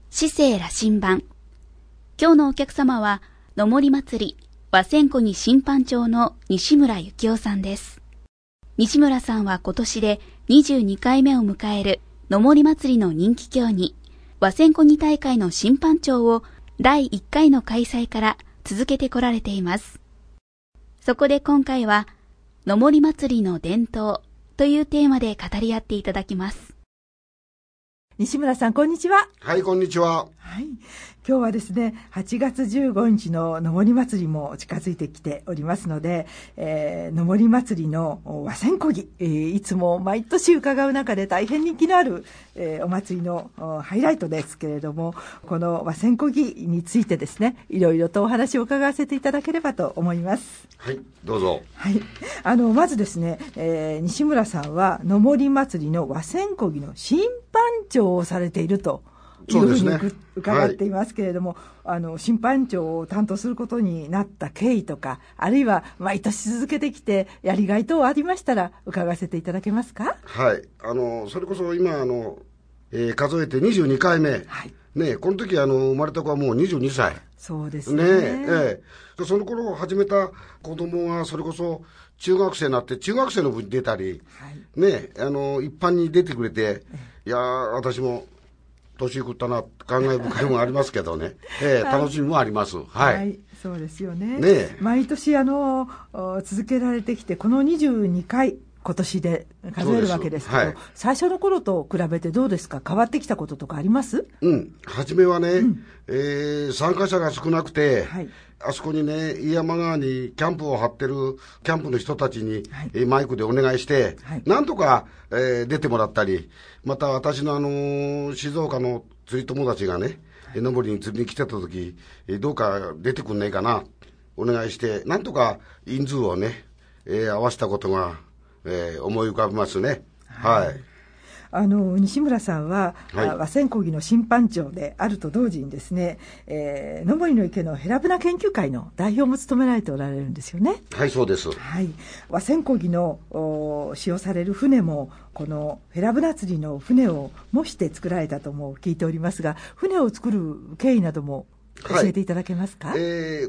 市政羅針盤。今日のお客様は、のもり祭り和仙湖に審判長の西村幸夫さんです。西村さんは今年で22回目を迎えるのもり祭りの人気競技、和仙湖2大会の審判長を第1回の開催から続けてこられています。そこで今回は、のもり祭りの伝統というテーマで語り合っていただきます。 西村さん、こんにちは。 はい、こんにちは。 はい、今日はですね、8月15日ののもり祭りも近づいてきておりますので、のもり祭りの和仙湖儀、いつも毎年伺う中で大変人気のある、お祭りのハイライトですけれども、この和仙湖儀についてですね、いろいろとお話を伺わせていただければと思います。 はい、どうぞ。 はい、まずですね、西村さんはのもり祭りの和仙湖儀の審判長をされているというふうに伺っていますけれども、審判長を担当することになった経緯とか、あるいは毎年続けてきてやりがい等ありましたら伺わせていただけますか。 はい、それこそ今数えて22回目、はい、ね、この時生まれた子はもう22歳。 そうですね。 その頃始めた子供がそれこそ中学生になって中学生の部に出たり、はい、ね、一般に出てくれて、いや私も年食ったな、感慨深いもありますけどね、楽しみもあります。はい。 はい、そうですよね。毎年続けられてきて、この22回、今年で数えるわけですけど、はい、最初の頃と比べてどうですか？変わってきたこととかあります？ 初めはね、参加者が少なくて、はい、あそこにね、飯山川にキャンプを張ってるキャンプの人たちに、はい、マイクでお願いして、はい、なんとか、出てもらったり、また私の静岡の釣り友達がね、のぼりに釣りに来てた時、どうか出てくんないかな、お願いして、なんとか人数をね、合わせたことが、思い浮かびますね。はい。はい、 西村さんは、はい、和仙湖儀の審判長であると同時にですね、のぼりの池のヘラブナ研究会の代表も務められておられるんですよね。 はい、そうです。 はい、和仙湖儀の使用される船もこのヘラブナ釣りの船を模して作られたとも聞いておりますが、船を作る経緯なども教えていただけますか？ はい、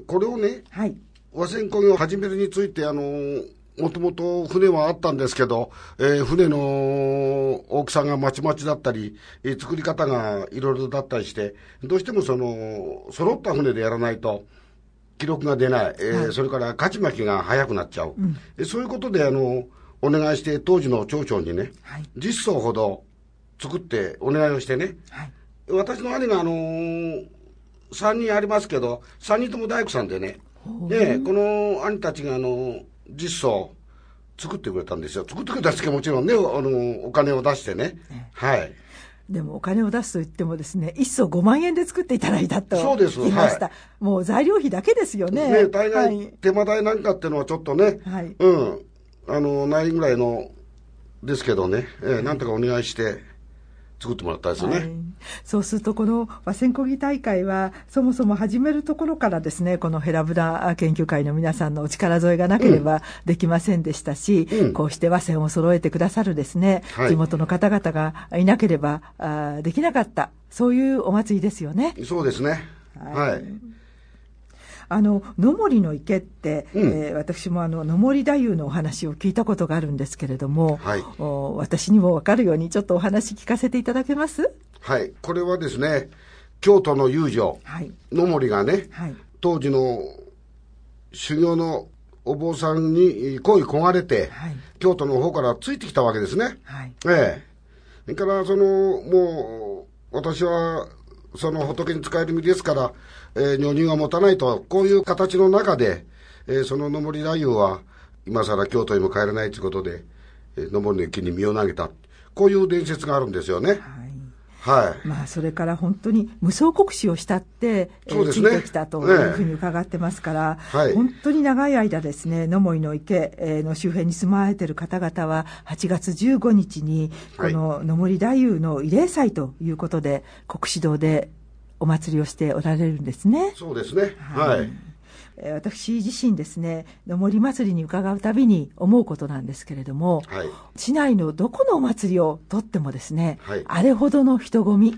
これをね、はい、和仙湖儀を始めるについてもともと船はあったんですけど、船の大きさがまちまちだったり、作り方がいろいろだったりして、どうしても揃った船でやらないと記録が出ない、はい、それから勝ち負けが早くなっちゃう、そういうことでお願いして、当時の町長にね、はい、10艘ほど作ってお願いをしてね、はい、私の兄が3人ありますけど、3人とも大工さんでね、この兄たちが実装作ってくれたんですよ。作ってくれたんですけど、もちろんね、お金を出してね、はい。 でもお金を出すと言ってもですね、1艘5万円で作っていただいたと聞きました。はい、もう材料費だけですよね。 大概手間代なんかっていうのはちょっとね、はい、ないぐらいのですけどね、なんとかお願いして作ってもらったですよね。はい、 そうするとこの和仙湖儀大会はそもそも始めるところからですね、このヘラブナ研究会の皆さんのお力添えがなければできませんでしたし、こうして和仙を揃えてくださるですね、はい、地元の方々がいなければできなかった、そういうお祭りですよね。 そうですね。はい。 のもりの池って、私ものもり太夫のお話を聞いたことがあるんですけれども、はい、私にも分かるようにちょっとお話聞かせていただけます？ はい、これはですね、京都の遊女、はい、のもりがね、はい、当時の修行のお坊さんに恋焦がれて、はい、京都の方からついてきたわけですね。はい、それからもう私は仏に仕える身ですから、女人は持たないと、こういう形の中で、そののもり太夫は今更京都にも帰れないということで、のもりの池に身を投げた、こういう伝説があるんですよね。はい。はい。 まあそれから本当に無双国史をしたって、そうですね、ついてきたというふうに伺ってますから、はい、本当に長い間ですね、のもりの池の周辺に住まわれている方々は8月15日にこののもり太夫の慰霊祭ということで、国史堂でお祭りをしておられるんですね。 そうですね。はい。 私自身ですね、のもり祭りに伺うたびに思うことなんですけれども、はい、市内のどこのお祭りをとってもですね、はい、あれほどの人混み、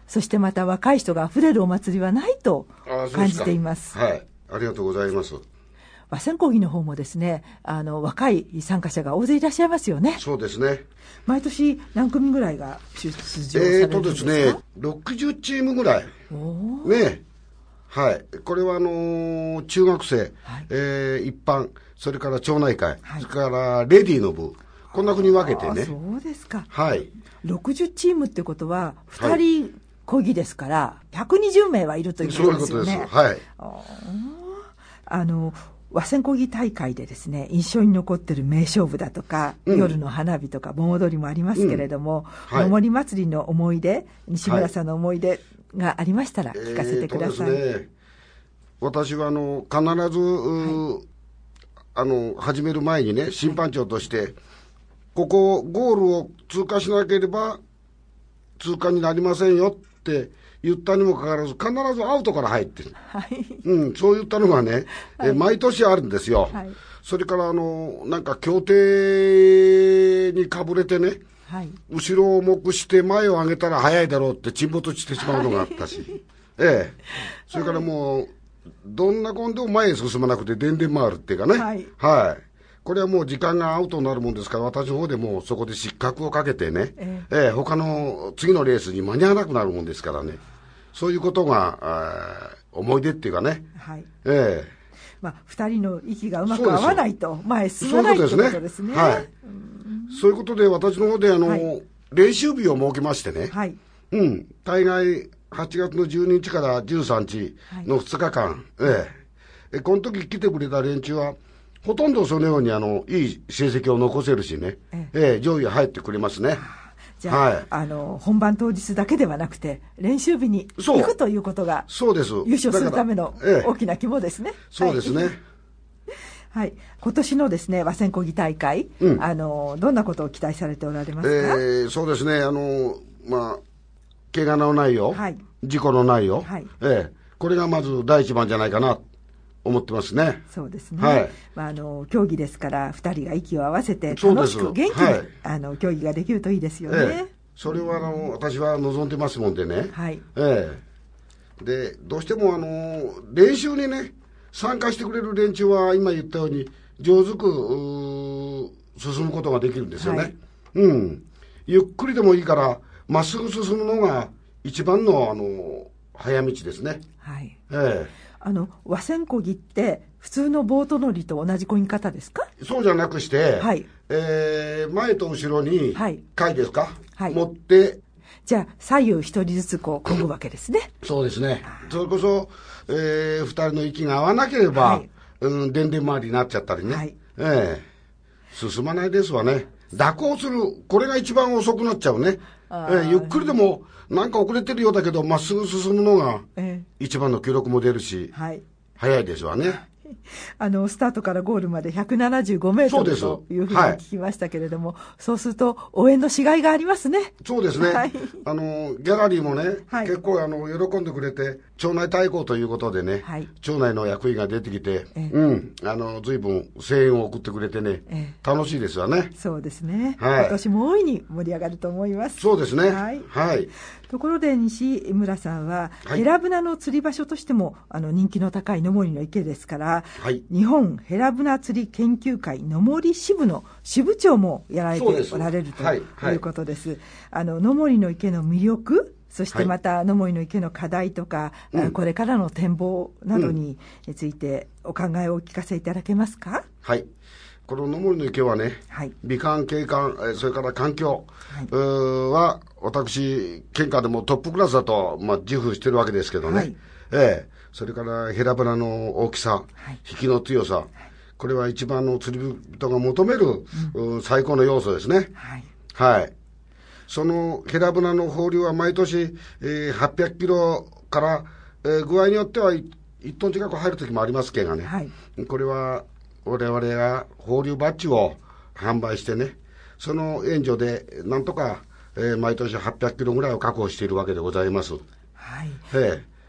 そしてまた若い人があふれるお祭りはないと感じています。 はい、ありがとうございます。 和仙講義の方もですね、若い参加者が大勢いらっしゃいますよね。 そうですね。 毎年何組ぐらいが出場されるんですか？ ですね、60チームぐらい。ね。はい。これは中学生、はい、一般、それから町内会、はい、それからレディーの部、こんなふうに分けてね。 そうですか。 はい。 60チームってことは、2人漕ぎですから、120名はいるということですよね。 そういうことです。 はい。和仙漕ぎ大会でですね、印象に残ってる名勝負だとか、夜の花火とか盆踊りもありますけれども、のもり祭りの思い出、西村さんの思い出がありましたら聞かせてください。 ですね、私は必ず、始める前にね、審判長として、ここゴールを通過しなければ通過になりませんよって言ったにもかかわらず、必ずアウトから入ってる。 はい。 そう言ったのがね、はい、毎年あるんですよ。 はい、 それからなんか協定にかぶれてね、 はい、 後ろを目して前を上げたら早いだろうって沈没してしまうのがあったし、それからもう、どんなコンでも前へ進まなくてでんでん回るっていうかね、 はい。 はい。これはもう時間がアウトになるもんですから、私の方でもうそこで失格をかけてね、他の次のレースに間に合わなくなるもんですからね、そういうことが思い出っていうかね、 はい。2人の息がうまく合わないと前進まないということですね。 はい。そういうことで私の方で練習日を設けましてね、 はい。 大概8月の12日から13日の2日間、この時来てくれた連中はほとんどそのようにいい成績を残せるしね、上位入ってくれますね。 じゃあ、本番当日だけではなくて練習日に行くということがそうです。 優勝するための大きな肝ですね。 そうですね。 はい。今年のですね和仙漕ぎ大会、どんなことを期待されておられますか？ そうですね。怪我のないよ、事故のないよ、これがまず第一番じゃないかな思ってますね。 そうですね。競技ですから2人が息を合わせて楽しく元気に、競技ができるといいですよね。 それは私は望んでますもんでね。 はい。 でどうしても練習にね参加してくれる連中は今言ったように上手く進むことができるんですよね。ゆっくりでもいいからまっすぐ進むのが一番の早道ですね。 はい。和仙漕ぎって普通のボート乗りと同じ漕ぎ方ですか？ そうじゃなくして、 はい。 前と後ろに貝ですか、 はい、持ってじゃあ左右一人ずつ漕ぐわけですね。 そうですね。それこそ、2人の息が合わなければ、でんでん回りになっちゃったりね、進まないですわね。蛇行する、これが一番遅くなっちゃうね。ゆっくりでもなんか遅れてるようだけどまっすぐ進むのが一番の記録も出るし、早いですわね。 スタートからゴールまで175メートルというふうに聞きましたけれども、そうすると応援のしがいがありますね。 そうですね。ギャラリーもね、結構喜んでくれて、町内対抗ということでね、町内の役員が出てきて、随分声援を送ってくれてね、楽しいですわね。 そうですね。今年も大いに盛り上がると思います。 そうですね。 ところで西村さんは、ヘラブナの釣り場所としても人気の高いのもりの池ですから、日本ヘラブナ釣り研究会のもり支部の支部長もやられておられるということです。のもりの池の魅力、そしてまたのもりの池の課題とか、これからの展望などについてお考えをお聞かせいただけますか？ はい。こののもりの池はね、美観景観、それから環境、は私県下でもトップクラスだと自負してるわけですけどね、それからヘラブナの大きさ、引きの強さ、これは一番の釣り人が求める、最高の要素ですね。そのヘラブナの放流は毎年、800キロから、具合によっては1トン近く入る時もありますけどね、これは我々が放流バッジを販売してね、その援助でなんとか、毎年800キロぐらいを確保しているわけでございます。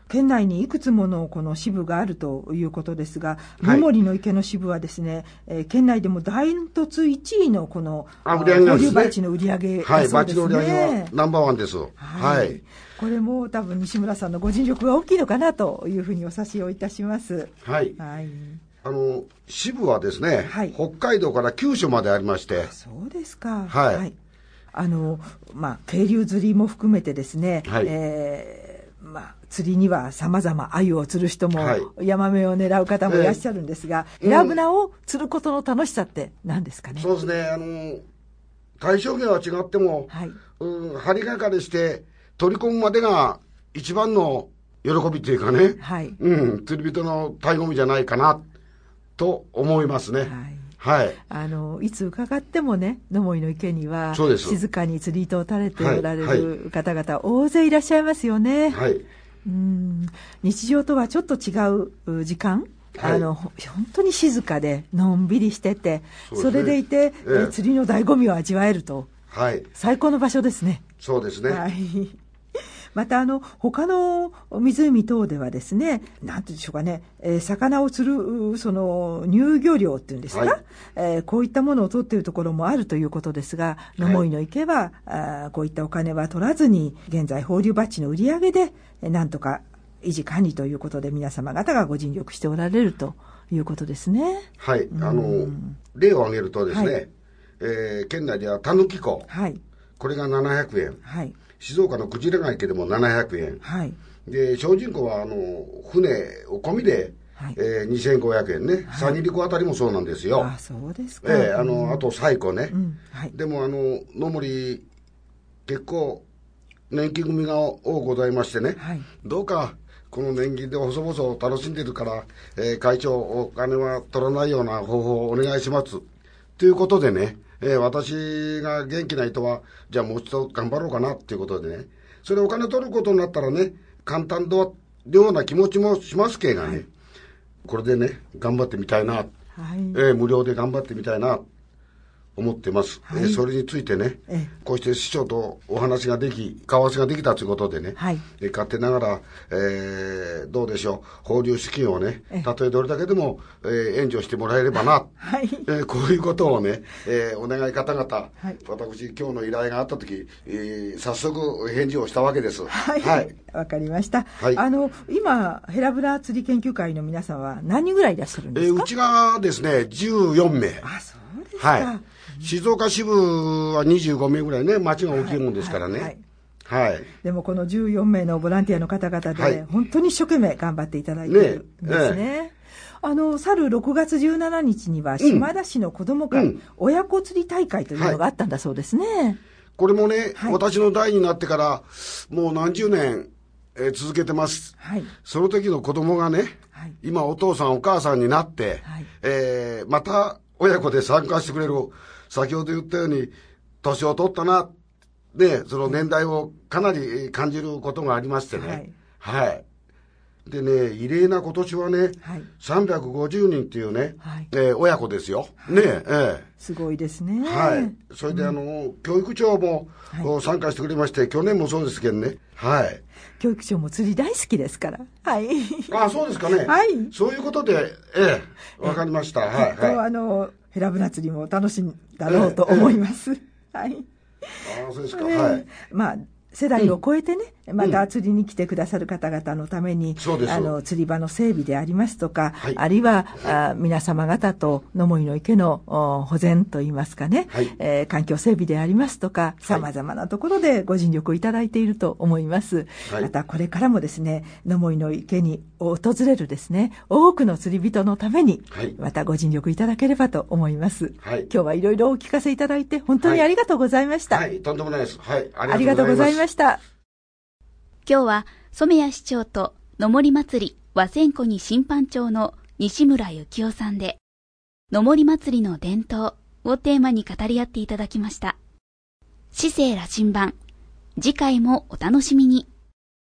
県内にいくつものこの支部があるということですが、 はい、 野森の池の支部はですね、県内でもダントツ1位のこの売り上げなんですね。 放流バッジの売り上げだそうですね。 はい、バッジの売り上げはナンバーワンです。はい。 これも多分西村さんのご尽力が大きいのかなというふうにお察しをいたします。 はい。支部はですね、はい、北海道から九州までありまして。 そうですか。 はい。はい、 渓流釣りも含めてですね、はい、釣りには様々鮎を釣る人も、はい、ヤマメを狙う方もいらっしゃるんですが、ヘラブナを釣ることの楽しさって何ですかね。 そうですね、対象源は違っても、はい、針がかりして取り込むまでが一番の喜びっていうかね、はい、釣り人の醍醐味じゃないかなと思いますね。はい。 はい。いつ伺ってもね、野森の池には、静かに釣り糸を垂れておられる方々、大勢いらっしゃいますよね。はい。日常とはちょっと違う時間、はい、本当に静かで、のんびりしてて、それでいて、釣りの醍醐味を味わえると。はい。最高の場所ですね。 そうですね。 はい。また他の湖等ではですね、なんていうんでしょうかね、魚を釣るその入漁料っていうんですか、はい、こういったものを取っているところもあるということですが、野森の池は、こういったお金は取らずに、現在放流バッジの売り上げでなんとか維持管理ということで皆様方がご尽力しておられるということですね。 はい、例を挙げるとですね、はい、県内ではたぬき湖、はい、これが700円。はい、静岡のクジラが池でも700円。はい。で、精進湖は、船を込みで、はい、2500円ね。サニリ湖あたりもそうなんですよ。 あ、そうですか。 あと、西湖ね。はい。でも、野森、結構、年金組が多ございましてね。はい。どうか、この年金で細々楽しんでるから、会長、お金は取らないような方法をお願いします。ということでね、私が元気な人は、じゃあもう一度頑張ろうかなっていうことでね、それお金取ることになったらね、簡単のような気持ちもしますけがね、はい、これでね、頑張ってみたいな、はい、無料で頑張ってみたいな、思ってます。はい、それについてね、こうして師匠とお話ができ、顔合わせができたということでね、はい、勝手ながら、どうでしょう、放流資金をね、たとえどれだけでも、援助してもらえればな、はい、こういうことをね、お願い方々、はい、私、今日の依頼があったとき、早速返事をしたわけです。 はい。はい、わかりました。はい、今、ヘラブナ釣り研究会の皆さんは何人ぐらいいらっしゃるんですか？ うちがですね、14名。 あ、そうですか。はい。 静岡支部は25名ぐらいね、町が大きいもんですからね。はい。はいはい、 でもこの14名のボランティアの方々で、はい、本当に一生懸命頑張っていただいているんですね。去る6月17日には島田市の子ども会、親子釣り大会というのがあったんだそうですね。はい、 これもね、はい、私の代になってからもう何十年、続けてます。はい、その時の子供がね、はい、今お父さんお母さんになって、はい、また親子で参加してくれる。先ほど言ったように、年を取ったな、で、その年代をかなり感じることがありましてね。はい。はい。でね、異例な今年はね、はい、350人っていうね、はい、親子ですよ。はい、ねすごいですね。 はい。それで教育長も、はい、参加してくれまして、去年もそうですけどね。はい。 教育長も釣り大好きですから。はい。 あ、そうですかね。はい。そういうことで、わかりました。はい。 はい。ヘラブナ釣りも楽しいんだろうと思います。はい。 ああ、そうですか。はい。 まあ、世代を超えてね、また釣りに来てくださる方々のために、釣り場の整備でありますとか、はい、あるいは皆様方と野森の池の保全といいますかね、はい、環境整備でありますとか、様々なところでご尽力をいただいていると思います。はい、またこれからもですね、野森の池に訪れるですね、多くの釣り人のために、またご尽力いただければと思います。はい、今日はいろいろお聞かせいただいて、本当にありがとうございました。 はい、とんでもないです。はい、 ありがとうございました。 今日は染谷市長と野森祭り和仙湖に審判長の西村幸男さんで、野森祭りの伝統をテーマに語り合っていただきました。市政羅針盤、次回もお楽しみに。